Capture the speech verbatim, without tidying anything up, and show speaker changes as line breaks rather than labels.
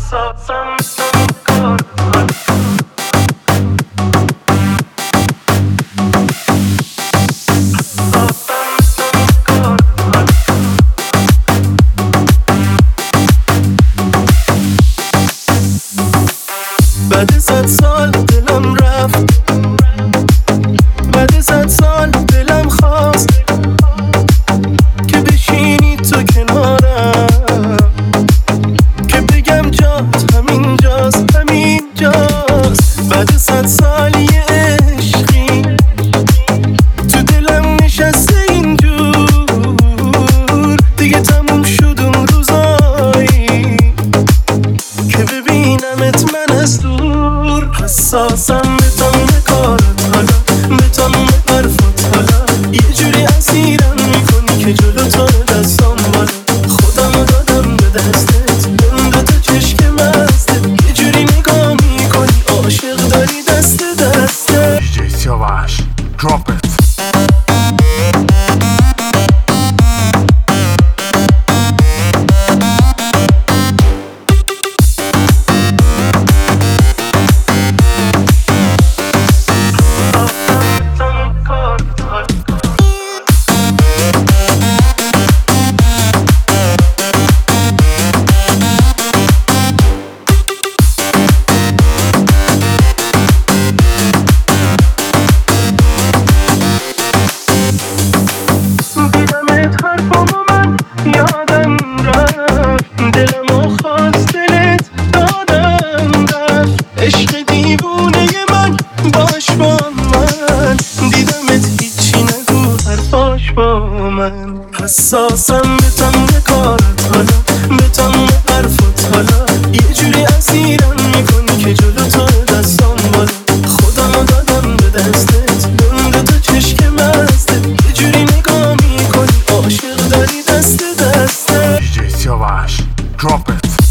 بعد صد سال دلم رفت، بعد صد سال دلم خواست که بشینی تو کنارم، که بگم جات همین جاست همین جاست. بعد صد سال یه عشقی تو دلم نشسته اینجور، دیگه تموم شد اون روزایی که ببینمت من از دور. حساسم به تمام کارت حالا، به تمام حرفات حالا، یه جوری اسیرم میکنی که جلو تو دستام بالا. خودم رو دادم به دستت، اون دوتا چشک مستت، یه جوری نگاه میکنی عاشق داری دست دسته.
دیجی سیاوش drop it.
عشق دیوونه من باش با من، دیدمت هیچی نگو حرفاش با من. حساسم به تمام کارت حالا، به تمام حرفات حالا، یه جوری اسیرم میکنی که جلو تو دستام بالا. خودم رو دادم به دستت، اون دوتا چشک مستت، یه جوری نگاه میکنی عاشق داری دست دسته.
دیجی سیاوش drop it.